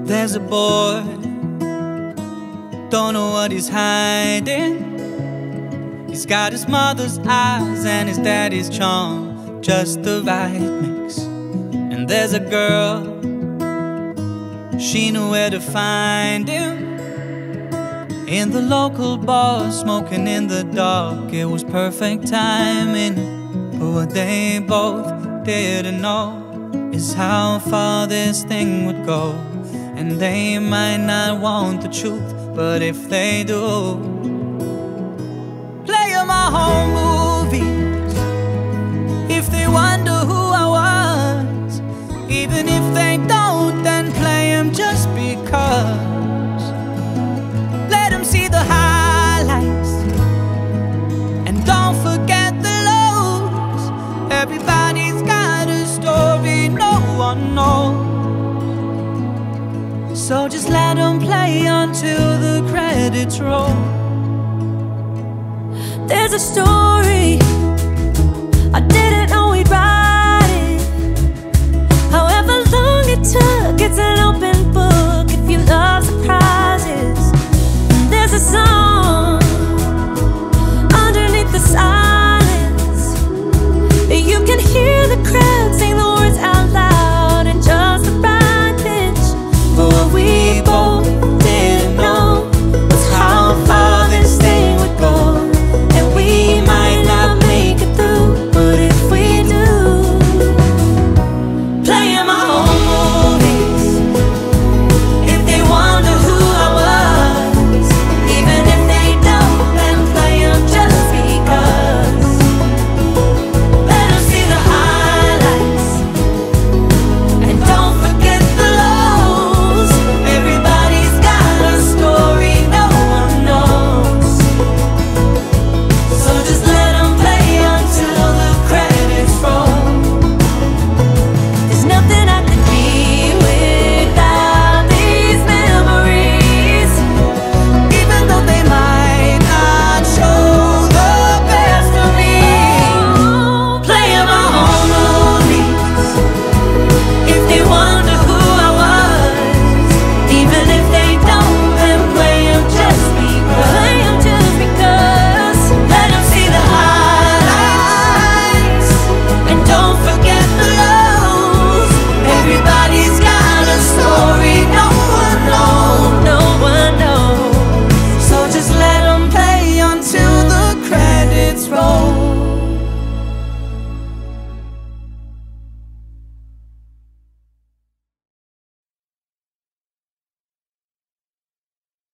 There's a boy, don't know what he's hiding. He's got his mother's eyes and his daddy's charm, just the right mix. And there's a girl, she knew where to find him. In the local bar, smoking in the dark, it was perfect timing. But what they both didn't know is how far this thing would go. And they might not want the truth, but if they do, play them our home movies. If they wonder who I was, even if they don't, then play them just because. Let them see the highlights and don't forget the lows. Everybody's got a story no one knows. So just let them play until the credits roll. There's a story